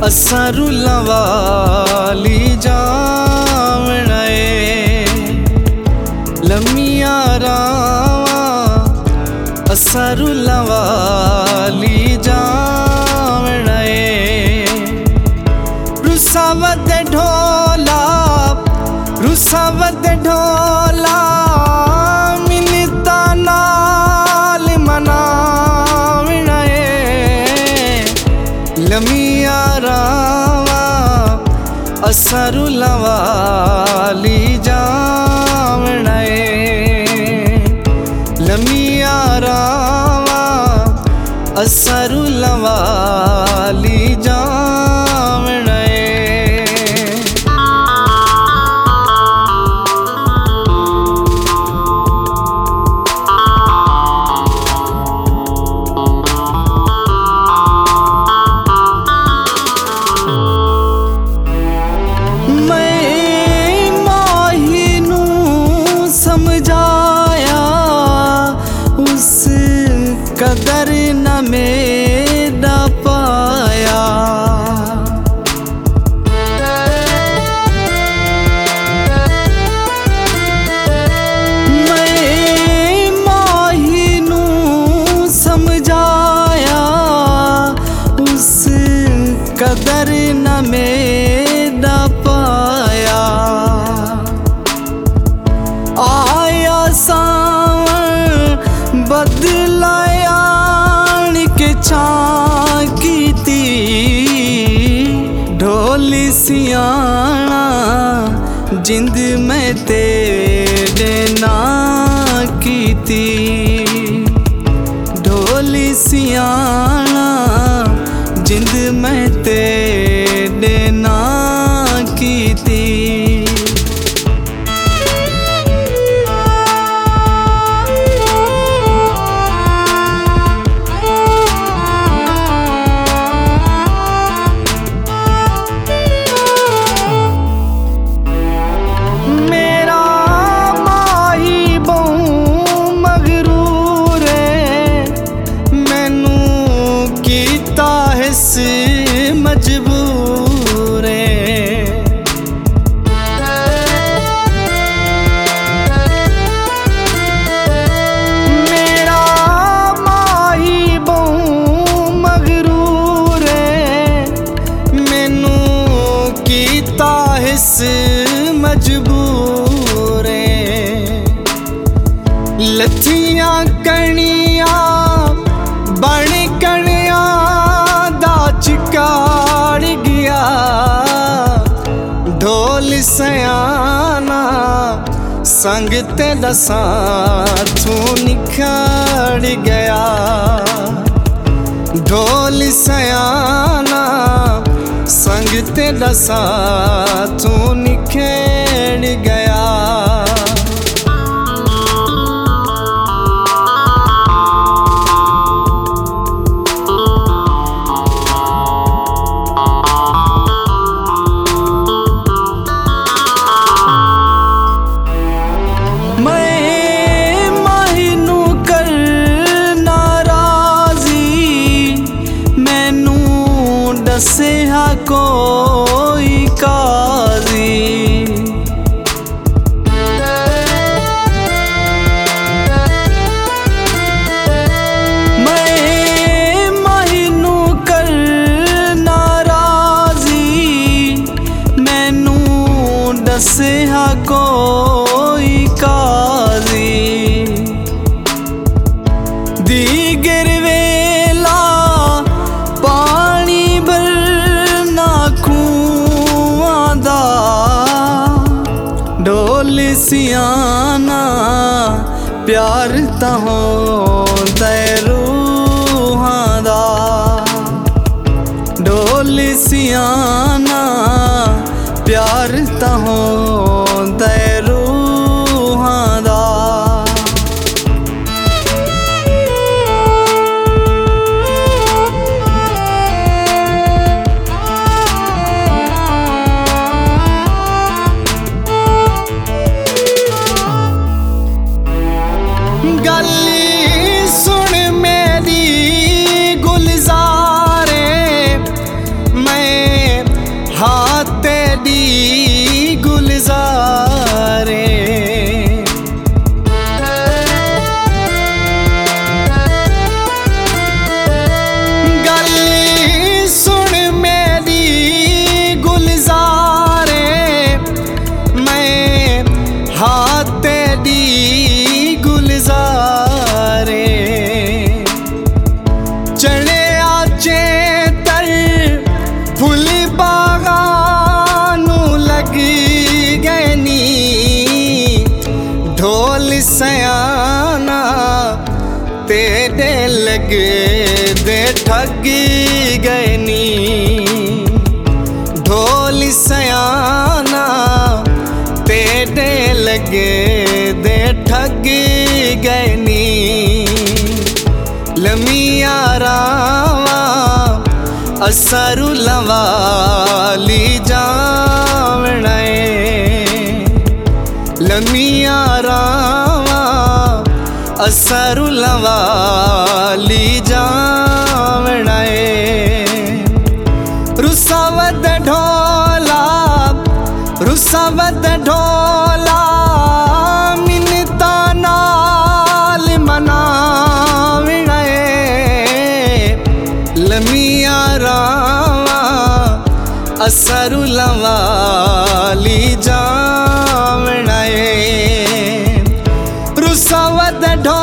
असां रूलां वाली जावना लम्मियां रावां असां रूलां वाली जावना रुसावत ढोला मिलता नाल मनावना लम्मियां रावां असां रूलां वाली जावना लम्मियां रावां असां रूलां वाली जावना कदर न मेरा पाया मैं माही नू समझाया उस कदर न मेरा पाया आया सावन बदलाया के चाकी ती ढोली सियाना जिंद में तेरे ना की ती ढोली सियाना जिंद में तेरे ना की ती मजबूर मेरा माही बहु मगरूर मैनू कीता हिस मजबूर लथियां कणियां बण कणियां चिकाड़ गया ढोल सयाना संग तेरा साथों निखड़ गया ढोल सयाना संग तेरा साथों निखड़ गया से हा कोई काजी मैं माहिनू कर नाराजी मैनू दसे हा कोई काजी दीगर वेला ढोल सियाना प्यार तहो रूहां दा ढोल सियाना प्यार तहो रूहां दा गली सुन मेरी गुलजारे मैं असरु लवाली जावणे लमिया रावा असरु लवाली जावणे रुसावत ढोला मिनता नाल मनावणे लमिया रावा असरु लवाली जावणे रुसावत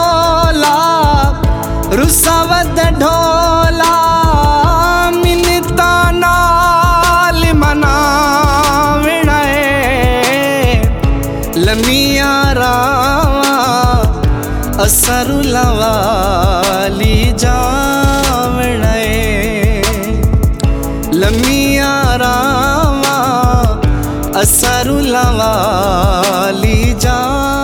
ढोला मिनता नाल मनावणे लमिया रावा असरु लवाली जावणे लमिया रावा असरु लवाली जा